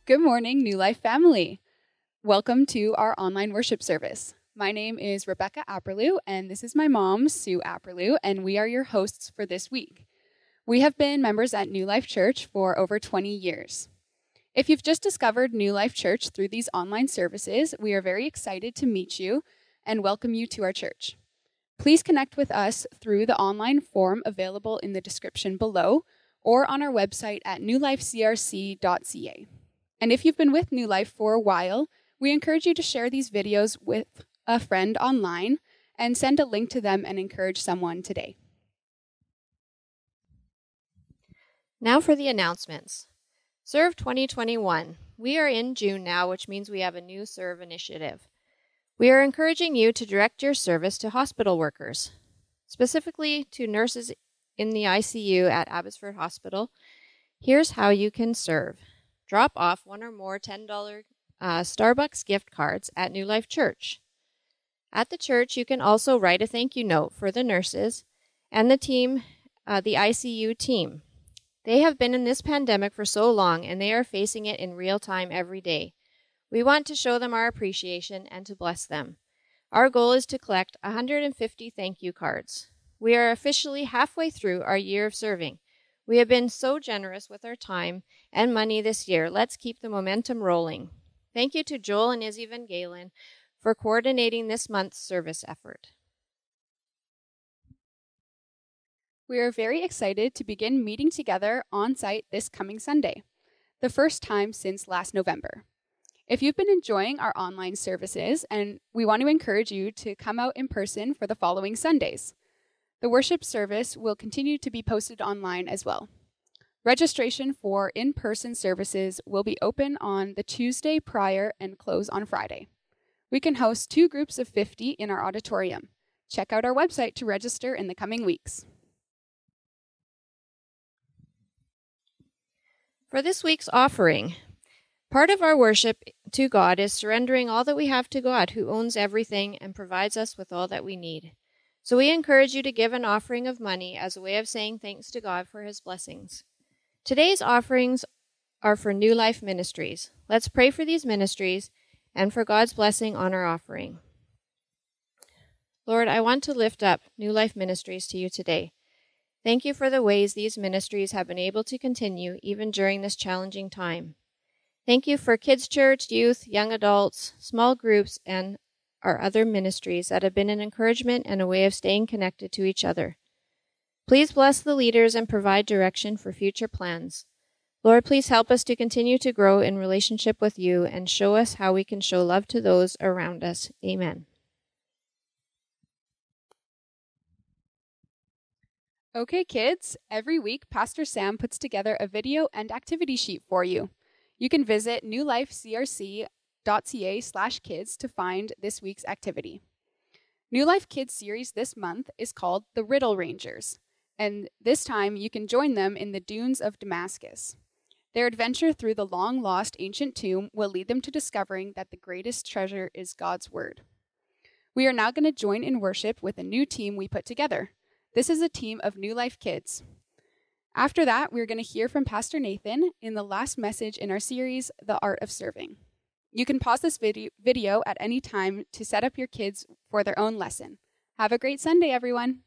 Good morning, New Life family. Welcome to our online worship service. My name is Rebecca Apperlew, and this is my mom, Sue Apperlew, and we are your hosts for this week. We have been members at New Life Church for over 20 years. If you've just discovered New Life Church through these online services, we are very excited to meet you and welcome you to our church. Please connect with us through the online form available in the description below or on our website at newlifecrc.ca. And if you've been with New Life for a while, we encourage you to share these videos with a friend online and send a link to them and encourage someone today. Now for the announcements. Serve 2021. We are in June now, which means we have a new Serve initiative. We are encouraging you to direct your service to hospital workers, specifically to nurses in the ICU at Abbotsford Hospital. Here's how you can serve. Drop off one or more $10 Starbucks gift cards at New Life Church. At the church, you can also write a thank you note for the nurses and the team, the ICU team. They have been in this pandemic for so long, and they are facing it in real time every day. We want to show them our appreciation and to bless them. Our goal is to collect 150 thank you cards. We are officially halfway through our year of serving. We have been so generous with our time and money this year. Let's keep the momentum rolling. Thank you to Joel and Izzy Van Galen for coordinating this month's service effort. We are very excited to begin meeting together on site this coming Sunday, the first time since last November. If you've been enjoying our online services, and we want to encourage you to come out in person for the following Sundays. The worship service will continue to be posted online as well. Registration for in-person services will be open on the Tuesday prior and close on Friday. We can host 2 groups of 50 in our auditorium. Check out our website to register in the coming weeks. For this week's offering, part of our worship to God is surrendering all that we have to God, who owns everything and provides us with all that we need. So we encourage you to give an offering of money as a way of saying thanks to God for his blessings. Today's offerings are for New Life Ministries. Let's pray for these ministries and for God's blessing on our offering. Lord, I want to lift up New Life Ministries to you today. Thank you for the ways these ministries have been able to continue even during this challenging time. Thank you for Kids Church, youth, young adults, small groups, and our other ministries that have been an encouragement and a way of staying connected to each other. Please bless the leaders and provide direction for future plans. Lord, please help us to continue to grow in relationship with you and show us how we can show love to those around us. Amen. Okay, kids, every week Pastor Sam puts together a video and activity sheet for you. You can visit newlifecrc.ca/kids to find this week's activity. New Life Kids series this month is called The Riddle Rangers, and this time you can join them in the dunes of Damascus. Their adventure through the long-lost ancient tomb will lead them to discovering that the greatest treasure is God's Word. We are now going to join in worship with a new team we put together. This is a team of New Life Kids. After that, we're going to hear from Pastor Nathan in the last message in our series, The Art of Serving. You can pause this video at any time to set up your kids for their own lesson. Have a great Sunday, everyone.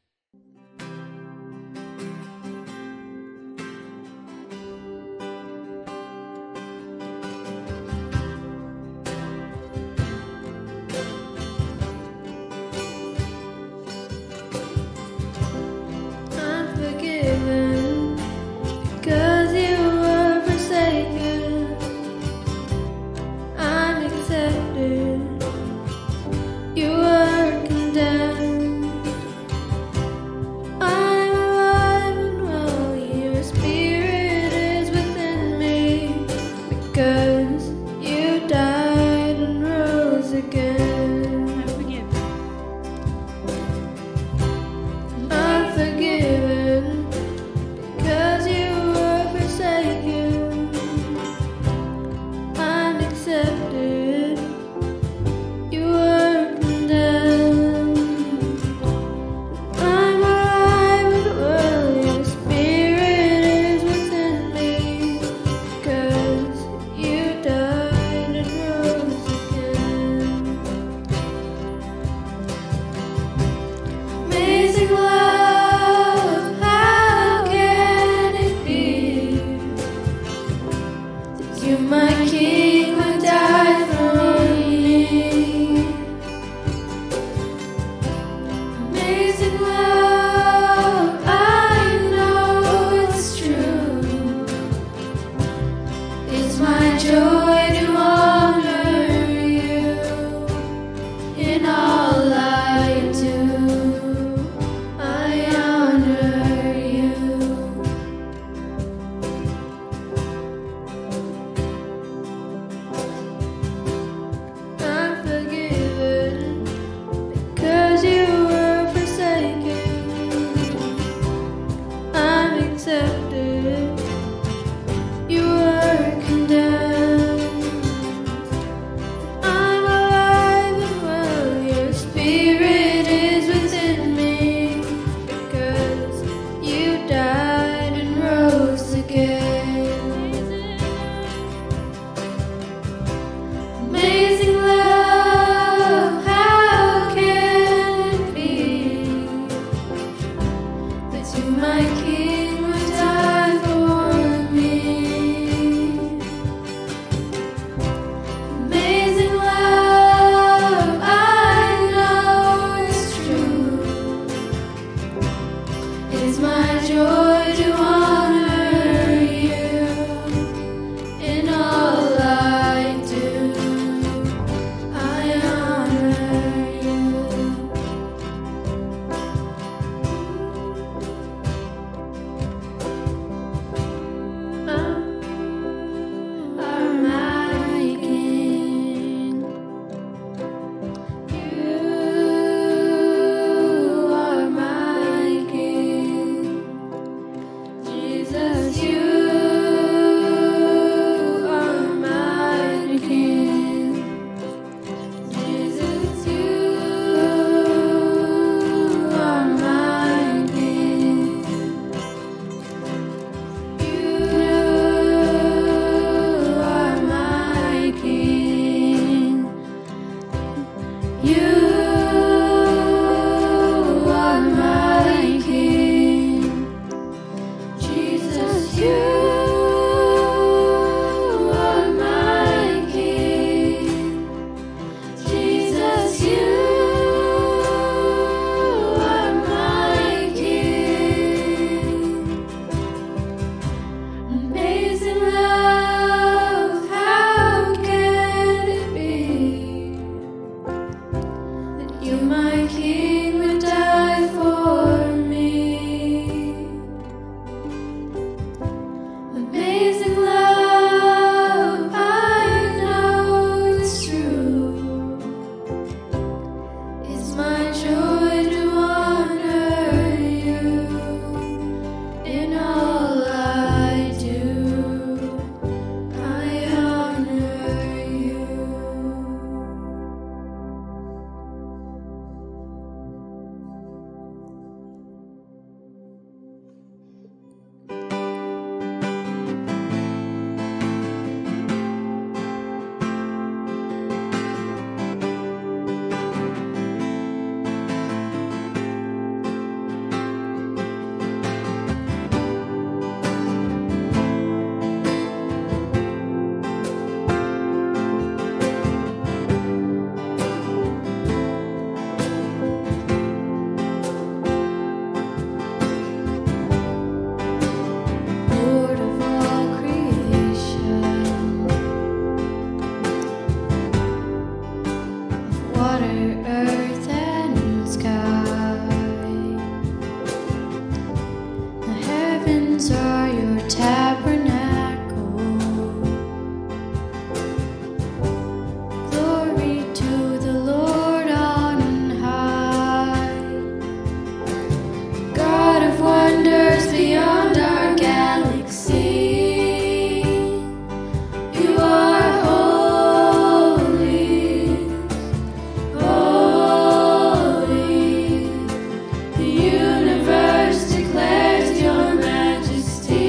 Majesty.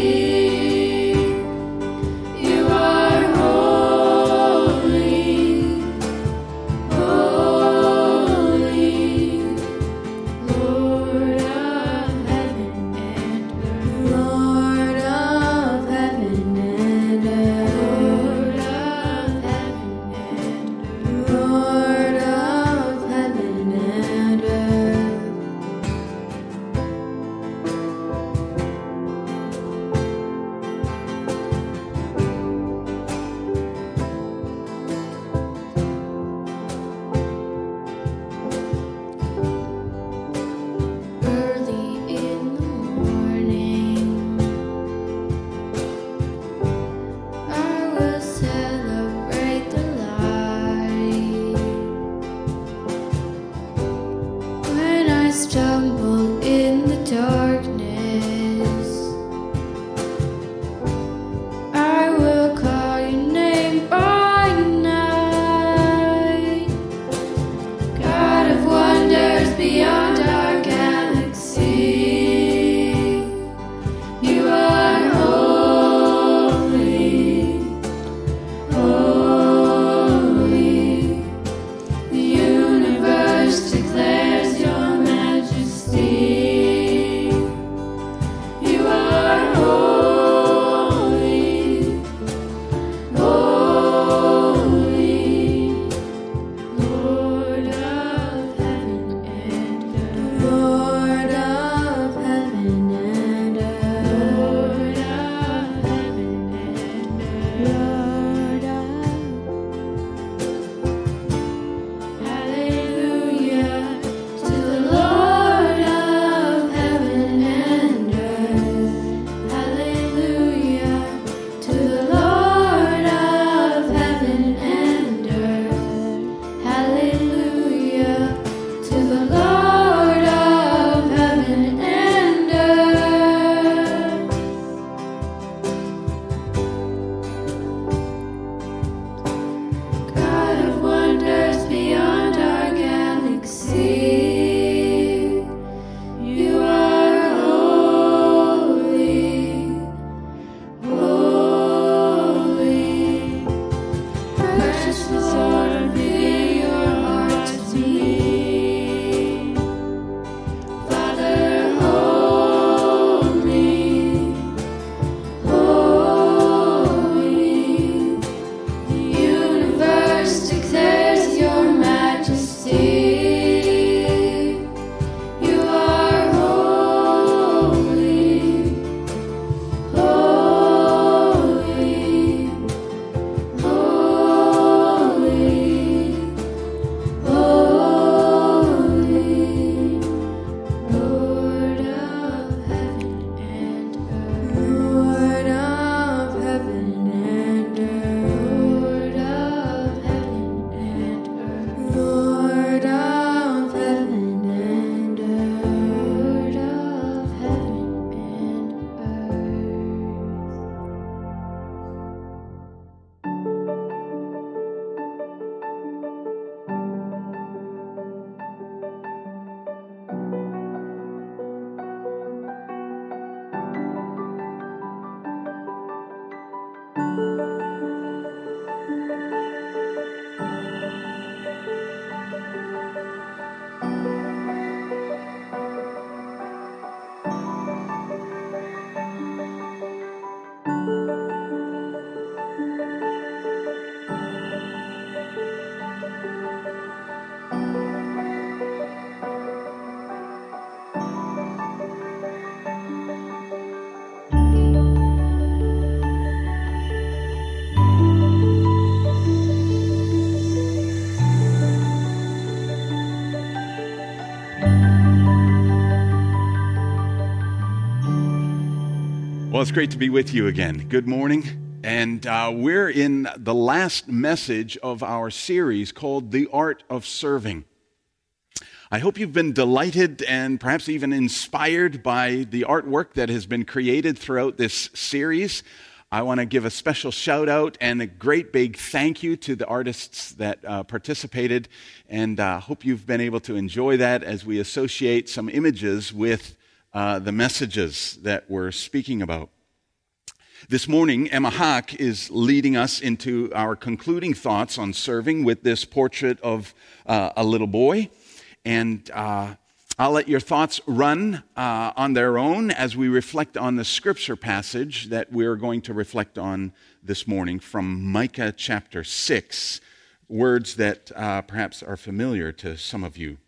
Well, it's great to be with you again. Good morning. And we're in the last message of our series called The Art of Serving. I hope you've been delighted and perhaps even inspired by the artwork that has been created throughout this series. I want to give a special shout out and a great big thank you to the artists that participated, and hope you've been able to enjoy that as we associate some images with the messages that we're speaking about. This morning, Emma Hack is leading us into our concluding thoughts on serving with this portrait of a little boy. And I'll let your thoughts run on their own as we reflect on the scripture passage that we're going to reflect on this morning from Micah chapter 6, words that perhaps are familiar to some of you.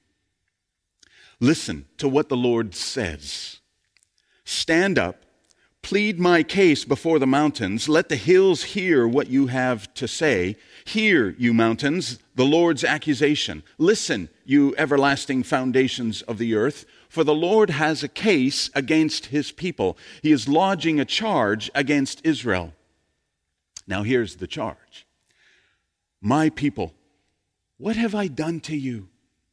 Listen to what the Lord says. Stand up, plead my case before the mountains. Let the hills hear what you have to say. Hear, you mountains, the Lord's accusation. Listen, you everlasting foundations of the earth, for the Lord has a case against his people. He is lodging a charge against Israel. Now here's the charge. My people, what have I done to you?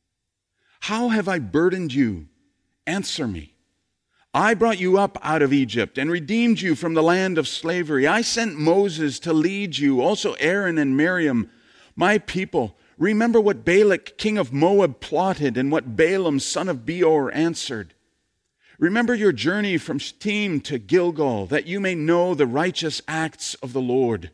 How have I burdened you? Answer me. I brought you up out of Egypt and redeemed you from the land of slavery. I sent Moses to lead you, also Aaron and Miriam. My people, remember what Balak, king of Moab, plotted and what Balaam, son of Beor, answered. Remember your journey from Shittim to Gilgal, that you may know the righteous acts of the Lord.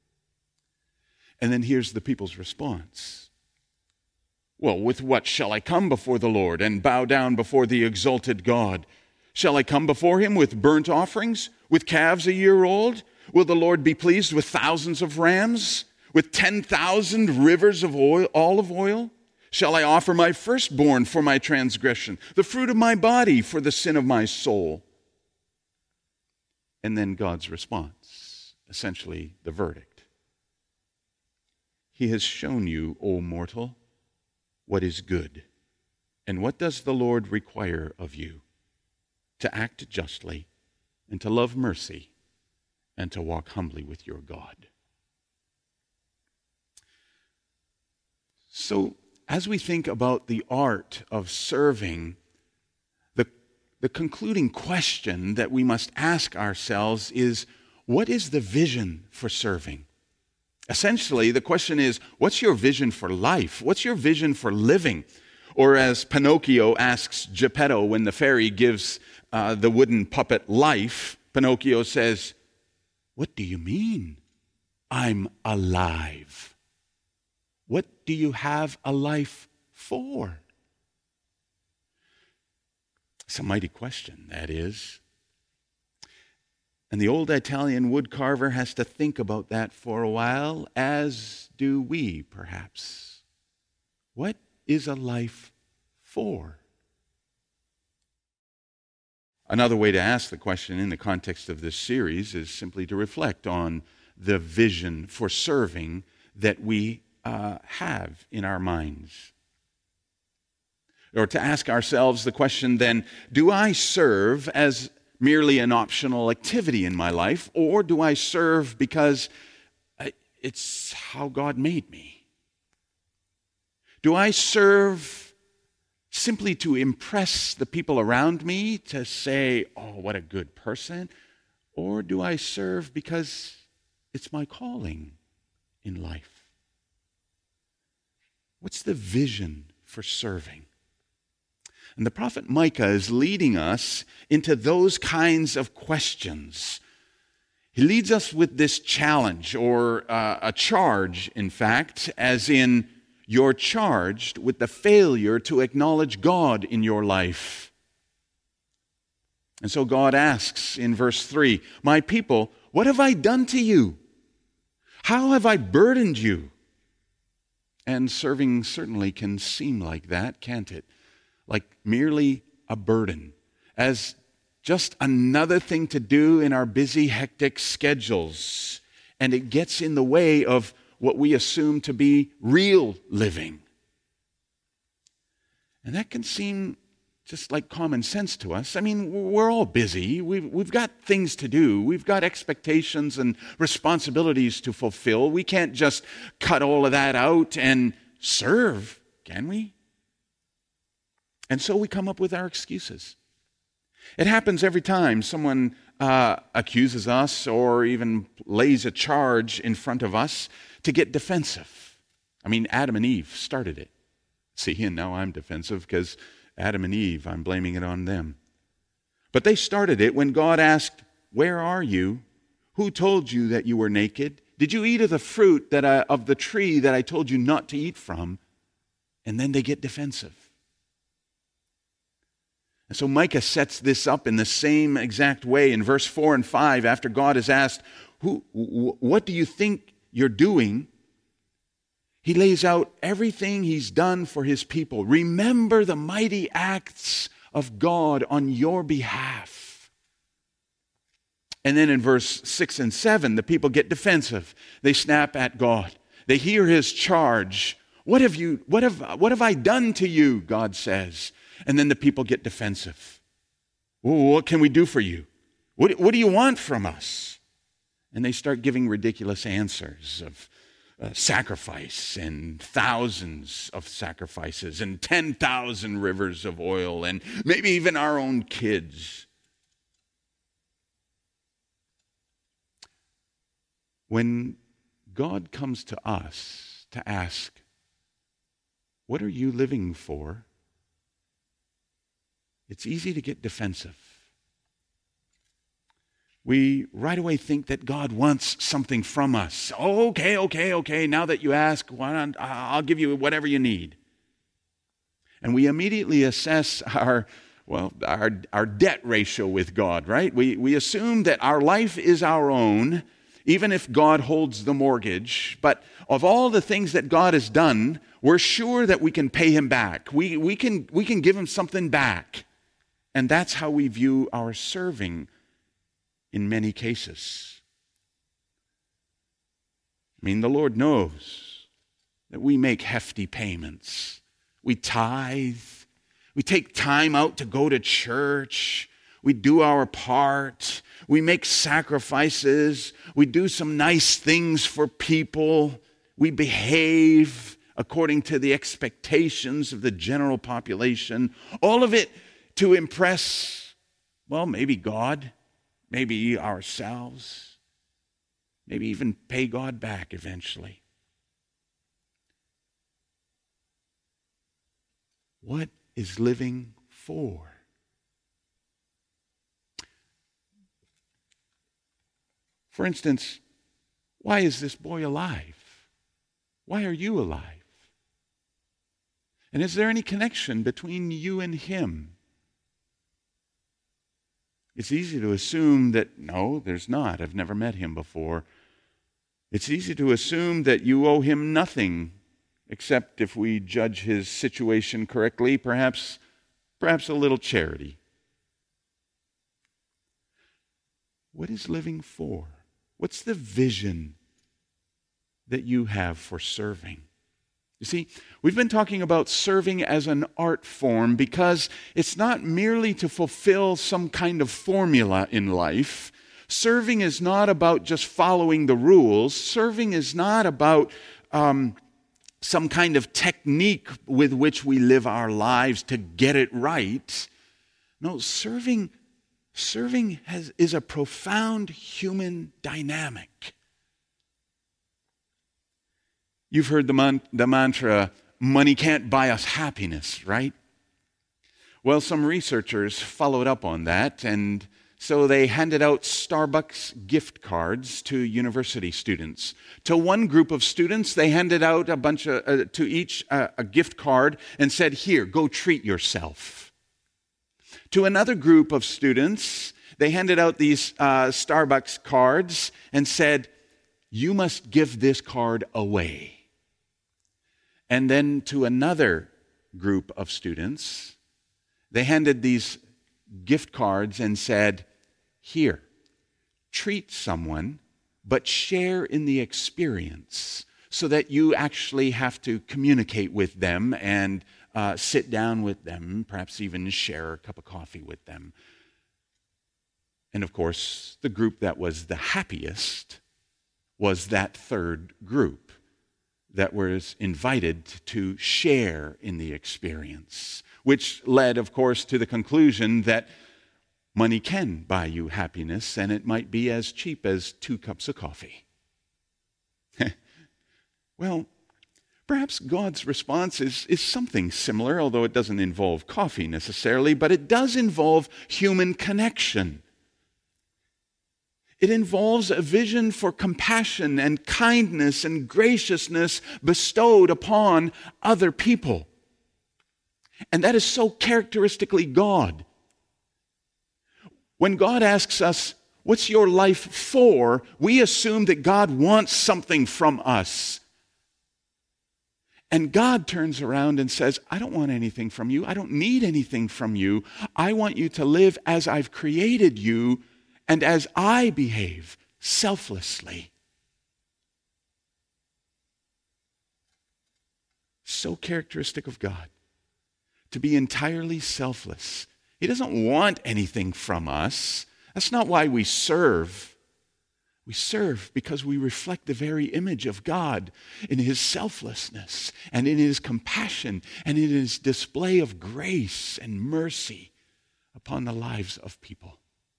And then here's the people's response. Well, with what shall I come before the Lord and bow down before the exalted God? Shall I come before him with burnt offerings, with calves a year old? Will the Lord be pleased with thousands of rams, with 10,000 rivers of olive oil? Shall I offer my firstborn for my transgression, the fruit of my body for the sin of my soul? And then God's response, essentially the verdict. He has shown you, O mortal, what is good. And what does the Lord require of you? To act justly, and to love mercy, and to walk humbly with your God. So, as we think about the art of serving, the concluding question that we must ask ourselves is, what is the vision for serving? Essentially, the question is, what's your vision for life? What's your vision for living? Or as Pinocchio asks Geppetto when the fairy gives the wooden puppet life, Pinocchio says, what do you mean? I'm alive. What do you have a life for? It's a mighty question, that is. And the old Italian woodcarver has to think about that for a while, as do we, perhaps. What is a life for? Another way to ask the question in the context of this series is simply to reflect on the vision for serving that we have in our minds. Or to ask ourselves the question then, do I serve as merely an optional activity in my life, or do I serve because it's how God made me? Do I serve simply to impress the people around me, to say, oh, what a good person? Or do I serve because it's my calling in life? What's the vision for serving? And the prophet Micah is leading us into those kinds of questions. He leads us with this challenge, or a charge, in fact, as in, you're charged with the failure to acknowledge God in your life. And so God asks in verse 3, my people, what have I done to you? How have I burdened you? And serving certainly can seem like that, can't it? Like merely a burden, as just another thing to do in our busy, hectic schedules. And it gets in the way of what we assume to be real living. And that can seem just like common sense to us. I mean, we're all busy. We've got things to do. We've got expectations and responsibilities to fulfill. We can't just cut all of that out and serve, can we? And so we come up with our excuses. It happens every time someone accuses us or even lays a charge in front of us to get defensive. I mean, Adam and Eve started it. See, and now I'm defensive because Adam and Eve, I'm blaming it on them. But they started it when God asked, "Where are you? Who told you that you were naked? Did you eat of the fruit of the tree that I told you not to eat from?" And then they get defensive. And so Micah sets this up in the same exact way in verse 4 and 5 after God has asked, what do you think you're doing? He lays out everything he's done for his people. Remember the mighty acts of God on your behalf. And then in verse 6 and 7, the people get defensive. They snap at God. They hear his charge. What have I done to you? God says. And then the people get defensive. Well, what can we do for you? What do you want from us? And they start giving ridiculous answers of sacrifice and thousands of sacrifices and 10,000 rivers of oil and maybe even our own kids. When God comes to us to ask, what are you living for? It's easy to get defensive. We right away think that God wants something from us. Oh, okay. Now that you ask, I'll give you whatever you need. And we immediately assess our debt ratio with God, right? We assume that our life is our own, even if God holds the mortgage. But of all the things that God has done, we're sure that we can pay him back. We can give him something back. And that's how we view our serving in many cases. I mean, the Lord knows that we make hefty payments. We tithe. We take time out to go to church. We do our part. We make sacrifices. We do some nice things for people. We behave according to the expectations of the general population. All of it to impress, well, maybe God, maybe ourselves, maybe even pay God back eventually. What is living for? For instance, why is this boy alive? Why are you alive? And is there any connection between you and him? It's easy to assume that, no, there's not. I've never met him before. It's easy to assume that you owe him nothing, except if we judge his situation correctly, perhaps a little charity. What is living for? What's the vision that you have for serving? You see, we've been talking about serving as an art form because it's not merely to fulfill some kind of formula in life. Serving is not about just following the rules. Serving is not about some kind of technique with which we live our lives to get it right. No, serving is a profound human dynamic. You've heard the mantra, money can't buy us happiness, right? Well, some researchers followed up on that, and so they handed out Starbucks gift cards to university students. To one group of students, they handed out to each a gift card and said, "Here, go treat yourself." To another group of students, they handed out these Starbucks cards and said, "You must give this card away." And then to another group of students, they handed these gift cards and said, "Here, treat someone, but share in the experience so that you actually have to communicate with them and sit down with them, perhaps even share a cup of coffee with them. And of course, the group that was the happiest was that third group that was invited to share in the experience, which led, of course, to the conclusion that money can buy you happiness, and it might be as cheap as 2 cups of coffee. Well, perhaps God's response is something similar, although it doesn't involve coffee necessarily, but it does involve human connection. It involves a vision for compassion and kindness and graciousness bestowed upon other people. And that is so characteristically God. When God asks us, "What's your life for?" we assume that God wants something from us. And God turns around and says, "I don't want anything from you. I don't need anything from you. I want you to live as I've created you and as I behave, selflessly." So characteristic of God, to be entirely selfless. He doesn't want anything from us. That's not why we serve. We serve because we reflect the very image of God in His selflessness and in His compassion and in His display of grace and mercy upon the lives of people.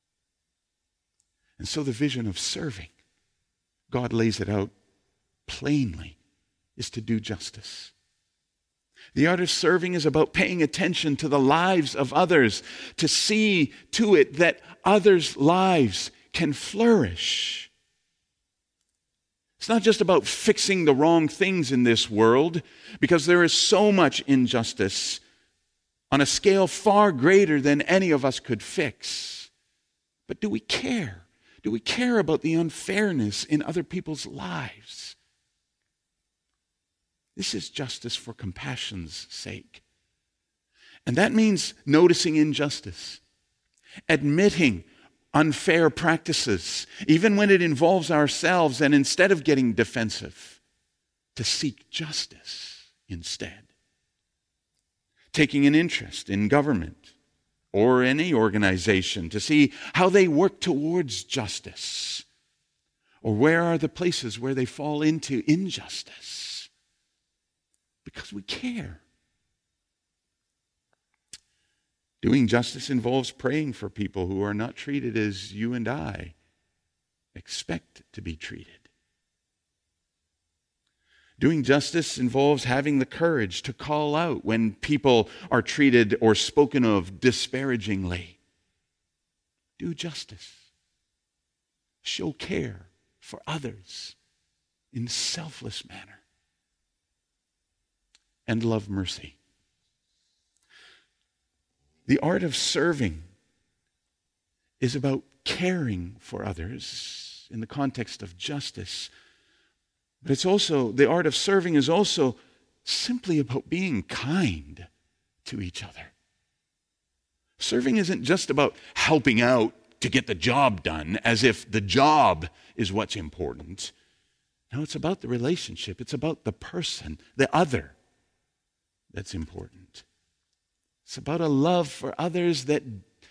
And so the vision of serving, God lays it out plainly, is to do justice. The art of serving is about paying attention to the lives of others, to see to it that others' lives can flourish. It's not just about fixing the wrong things in this world, because there is so much injustice on a scale far greater than any of us could fix. But do we care? Do we care about the unfairness in other people's lives? This is justice for compassion's sake. And that means noticing injustice, admitting unfair practices, even when it involves ourselves, and instead of getting defensive, to seek justice instead. Taking an interest in government or any organization to see how they work towards justice, or where are the places where they fall into injustice, because we care. Doing justice involves praying for people who are not treated as you and I expect to be treated. Doing justice involves having the courage to call out when people are treated or spoken of disparagingly. Do justice. Show care for others in a selfless manner. And love mercy. The art of serving is about caring for others in the context of justice. But it's also, the art of serving is also simply about being kind to each other. Serving isn't just about helping out to get the job done, as if the job is what's important. No, it's about the relationship. It's about the person, the other, that's important. It's about a love for others that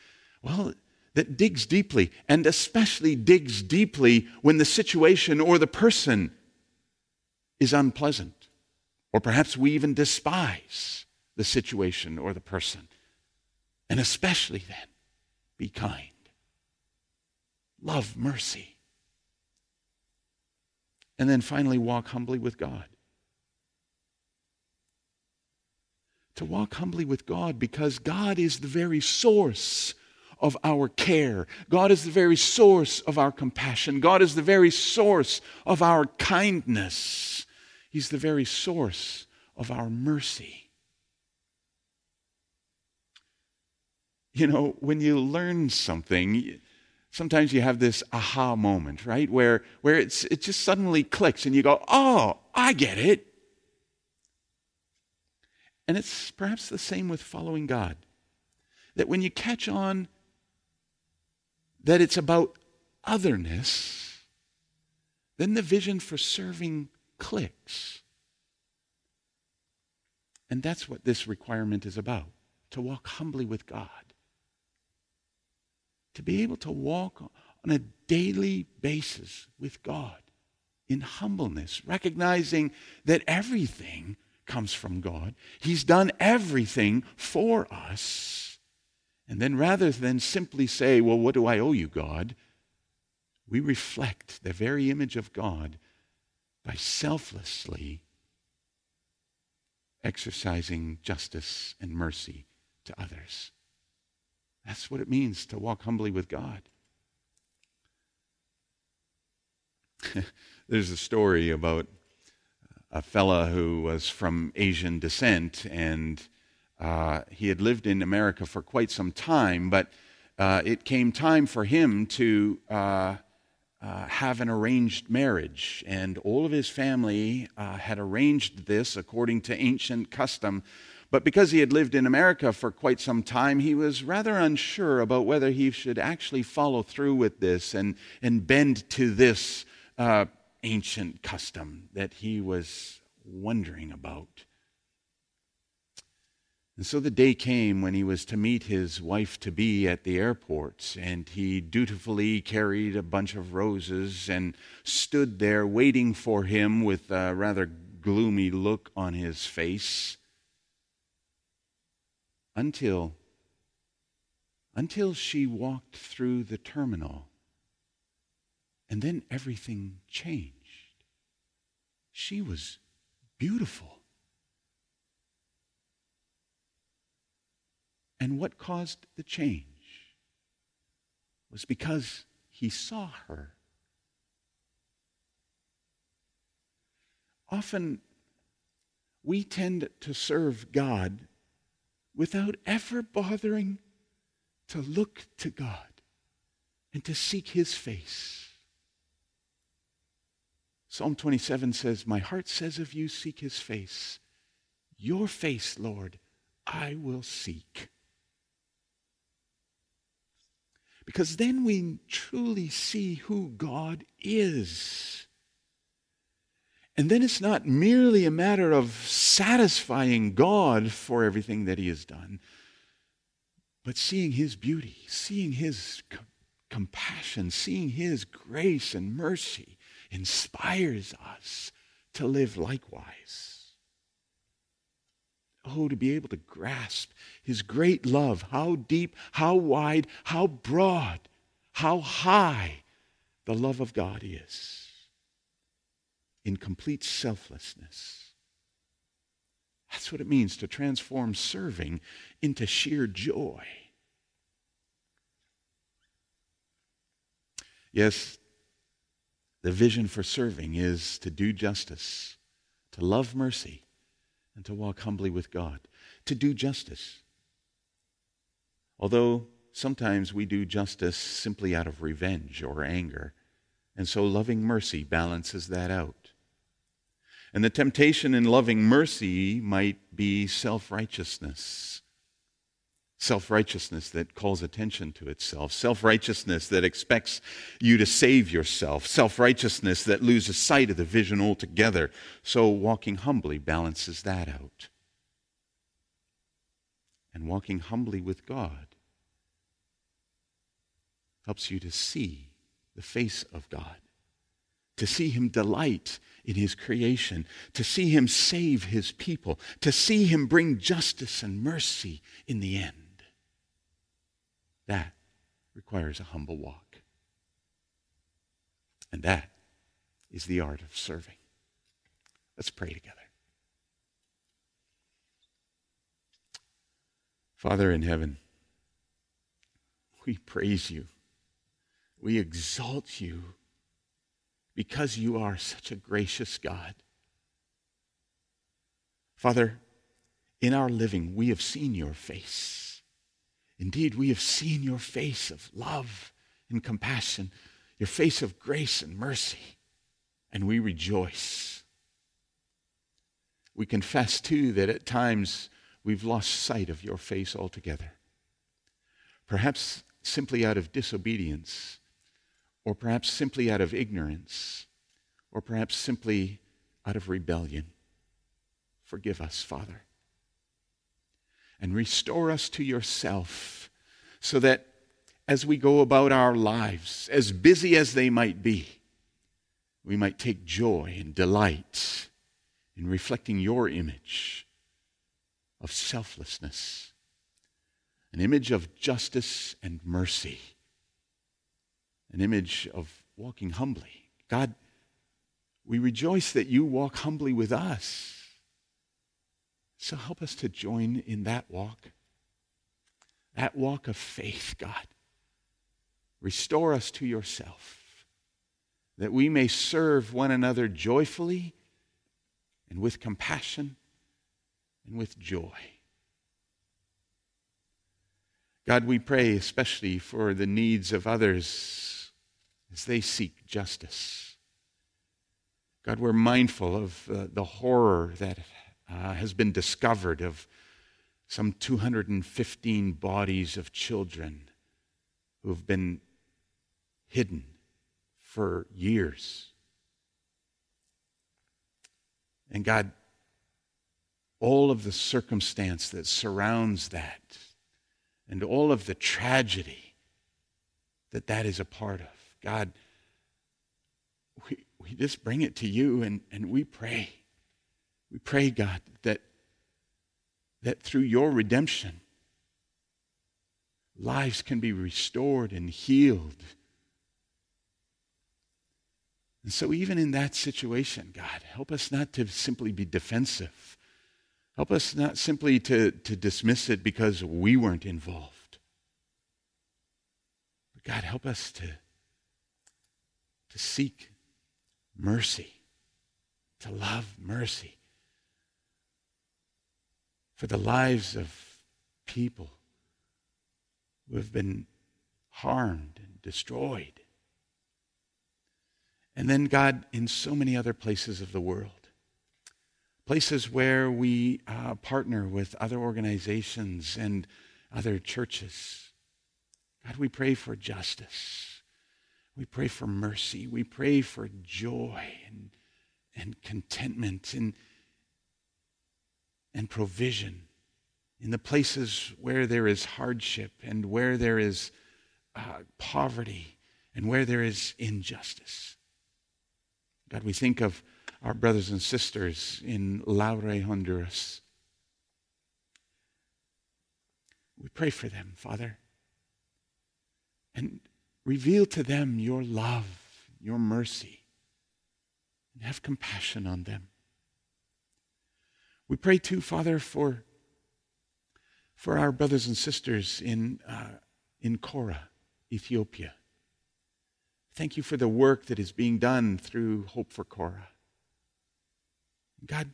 digs deeply, and especially digs deeply when the situation or the person is unpleasant, or perhaps we even despise the situation or the person. And especially then, be kind. Love mercy. And then finally, walk humbly with God. To walk humbly with God, because God is the very source of our care. God is the very source of our compassion. God is the very source of our kindness. He's the very source of our mercy. You know, when you learn something, sometimes you have this aha moment, right? Where it just suddenly clicks and you go, "Oh, I get it." And it's perhaps the same with following God. That when you catch on that it's about otherness, then the vision for serving clicks. And that's what this requirement is about, to walk humbly with God. To be able to walk on a daily basis with God in humbleness, recognizing that everything comes from God. He's done everything for us. And then rather than simply say, well, what do I owe you, God? We reflect the very image of God by selflessly exercising justice and mercy to others. That's what it means to walk humbly with God. There's a story about a fella who was from Asian descent, and he had lived in America for quite some time, but it came time for him to have an arranged marriage, and all of his family had arranged this according to ancient custom. But because he had lived in America for quite some time, he was rather unsure about whether he should actually follow through with this and bend to this ancient custom that he was wondering about. And so the day came when he was to meet his wife-to-be at the airport, and he dutifully carried a bunch of roses and stood there waiting for him with a rather gloomy look on his face until she walked through the terminal, and then everything changed. She was beautiful. And what caused the change was because he saw her. Often we tend to serve God without ever bothering to look to God and to seek His face. Psalm 27 says, "My heart says of you, seek His face. Your face, Lord, I will seek." Because then we truly see who God is. And then it's not merely a matter of satisfying God for everything that He has done, but seeing His beauty, seeing His compassion, seeing His grace and mercy inspires us to live likewise. Oh, to be able to grasp His great love, how deep, how wide, how broad, how high the love of God is in complete selflessness. That's what it means to transform serving into sheer joy. Yes, the vision for serving is to do justice, to love mercy, and to walk humbly with God, to do justice. Although sometimes we do justice simply out of revenge or anger, and so loving mercy balances that out. And the temptation in loving mercy might be self-righteousness. Self-righteousness that calls attention to itself. Self-righteousness that expects you to save yourself. Self-righteousness that loses sight of the vision altogether. So walking humbly balances that out. And walking humbly with God helps you to see the face of God. To see Him delight in His creation. To see Him save His people. To see Him bring justice and mercy in the end. That requires a humble walk. And that is the art of serving. Let's pray together. Father in heaven, we praise You. We exalt You because You are such a gracious God. Father, in our living, we have seen Your face. Indeed, we have seen Your face of love and compassion, Your face of grace and mercy, and we rejoice. We confess, too, that at times we've lost sight of Your face altogether. Perhaps simply out of disobedience, or perhaps simply out of ignorance, or perhaps simply out of rebellion. Forgive us, Father. and restore us to yourself, so that as we go about our lives, as busy as they might be, we might take joy and delight in reflecting your image of selflessness, an image of justice and mercy, an image of walking humbly. God, we rejoice that you walk humbly with us. So help us to join in that walk of faith, God. Restore us to yourself, that we may serve one another joyfully and with compassion and with joy. God, we pray especially for the needs of others as they seek justice. God, we're mindful of the horror that has been discovered of some 215 bodies of children who have been hidden for years. And God, all of the circumstance that surrounds that and all of the tragedy that that is a part of, God, we just bring it to you and we pray. We pray, God, that through your redemption, lives can be restored and healed. And so even in that situation, God, help us not to simply be defensive. Help us not simply to dismiss it because we weren't involved. But God, help us to seek mercy, to love mercy for the lives of people who have been harmed and destroyed. And then, God, in so many other places of the world, places where we partner with other organizations and other churches, God, we pray for justice. We pray for mercy. We pray for joy and contentment and provision in the places where there is hardship and where there is poverty and where there is injustice. God, we think of our brothers and sisters in Laure, Honduras. We pray for them, Father, and reveal to them your love, your mercy, and have compassion on them. We pray too, Father, for our brothers and sisters in Kora, Ethiopia. Thank you for the work that is being done through Hope for Kora. God,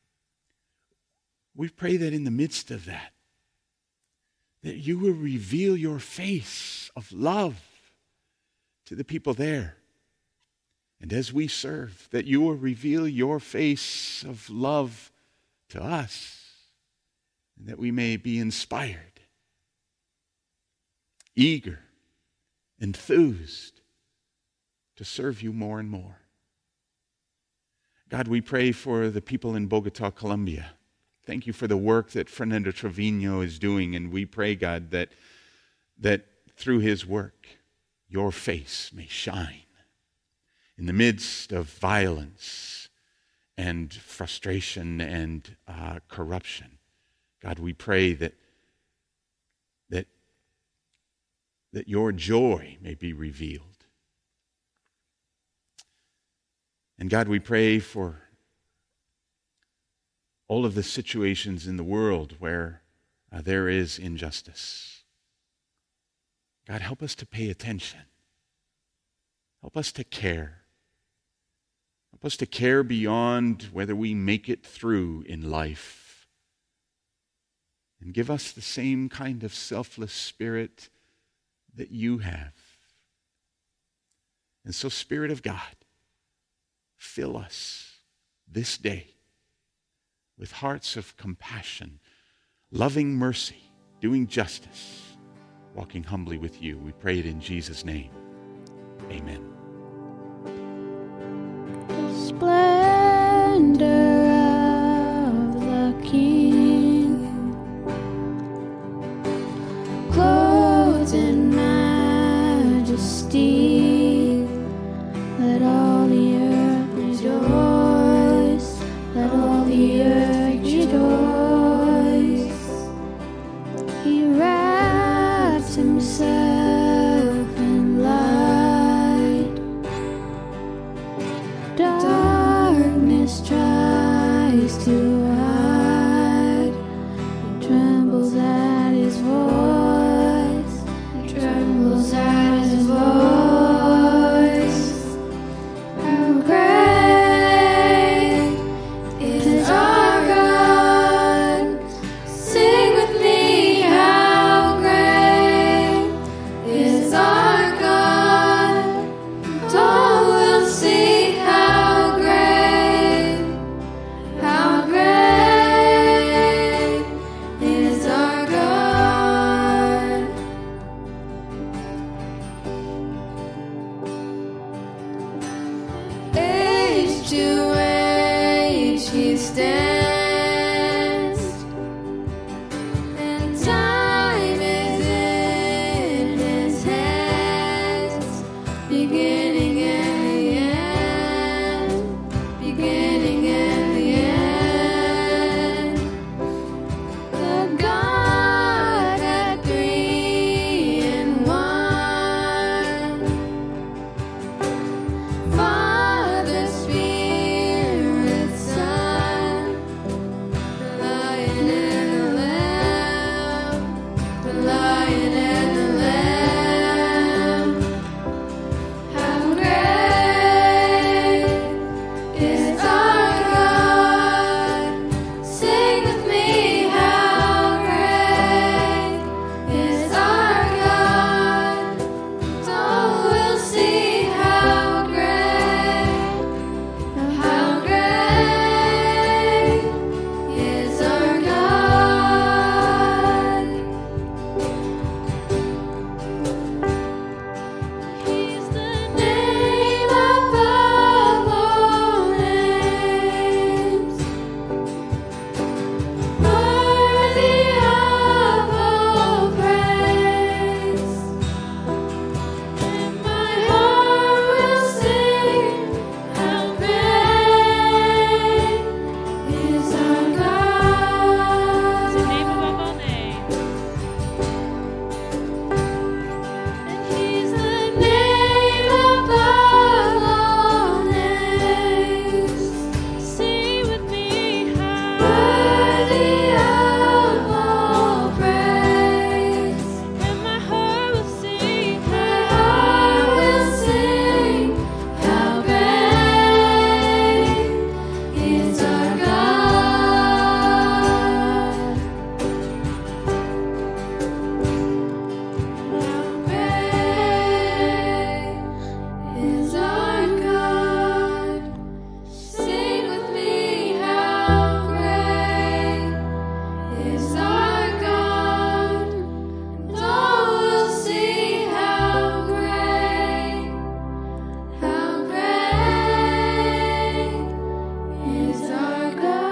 we pray that in the midst of that you will reveal your face of love to the people there. And as we serve, that you will reveal your face of love to us, and that we may be inspired, eager, enthused to serve you more and more. God, we pray for the people in Bogota, Colombia. Thank you for the work that Fernando Trevino is doing, and we pray, God, that through his work, your face may shine in the midst of violence and frustration and corruption. God, we pray that your joy may be revealed. And God, we pray for all of the situations in the world where there is injustice. God, help us to pay attention. Help us to care. Help us to care beyond whether we make it through in life. And give us the same kind of selfless spirit that you have. And so, Spirit of God, fill us this day with hearts of compassion, loving mercy, doing justice, walking humbly with you. We pray it in Jesus' name. Amen. The splendor of the King to hide. He trembles at his voice. He trembles at his voice. How great is our God. Sing with me, how great is our God. And all will see how great is our God. Age to age he stands, and time is in his hands, beginning and the end, beginning and the end. The Godhead three in one, Father, Spirit, Son, the Lion and the Lamb, the Lion and the Lamb. How great is our God. Sing with me, how great is our God. And all will see how great is our God. He's the name above all names, worthy of all praise. And my heart will sing, how great is our God. Name above all names. And he's the name above all names. Sing with me, how Worthy of all praise. and my heart will sing, My heart will sing, how great is our God. How great is our God. Sing with me, how great is our God. And all will see how great is our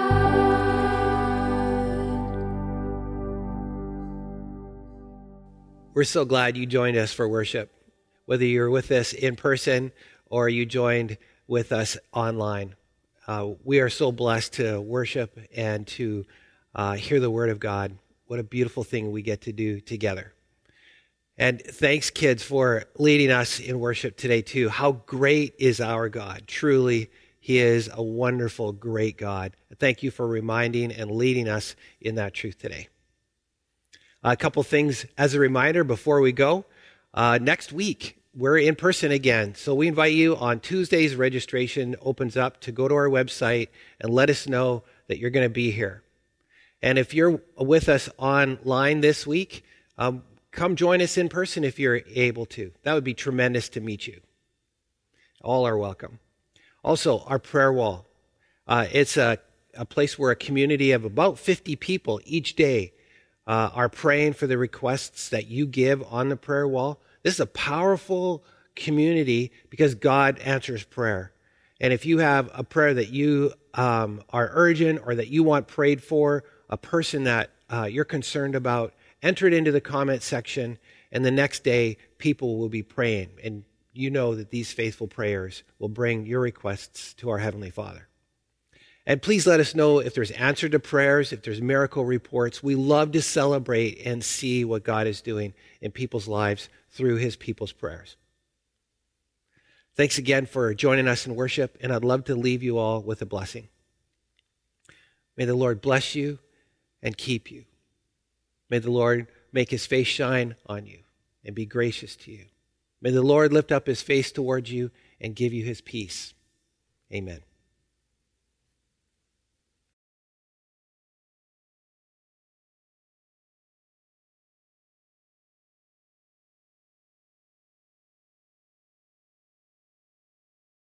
God. We're so glad you joined us for worship, whether you're with us in person or you joined with us online. We are so blessed to worship and to hear the Word of God. What a beautiful thing we get to do together. And thanks, kids, for leading us in worship today, too. How great is our God? Truly, He is a wonderful, great God. Thank you for reminding and leading us in that truth today. A couple things as a reminder before we go. Next week, we're in person again. So we invite you on Tuesdays, registration opens up to go to our website and let us know that you're going to be here. And if you're with us online this week, come join us in person if you're able to. That would be tremendous to meet you. All are welcome. Also, our prayer wall. It's a place where a community of about 50 people each day are praying for the requests that you give on the prayer wall. This is a powerful community because God answers prayer. And if you have a prayer that you are urgent or that you want prayed for, a person that you're concerned about, enter it into the comment section, and the next day people will be praying. And you know that these faithful prayers will bring your requests to our Heavenly Father. And please let us know if there's answer to prayers, if there's miracle reports. We love to celebrate and see what God is doing in people's lives through His people's prayers. Thanks again for joining us in worship, and I'd love to leave you all with a blessing. May the Lord bless you and keep you. May the Lord make his face shine on you and be gracious to you. May the Lord lift up his face towards you and give you his peace. Amen.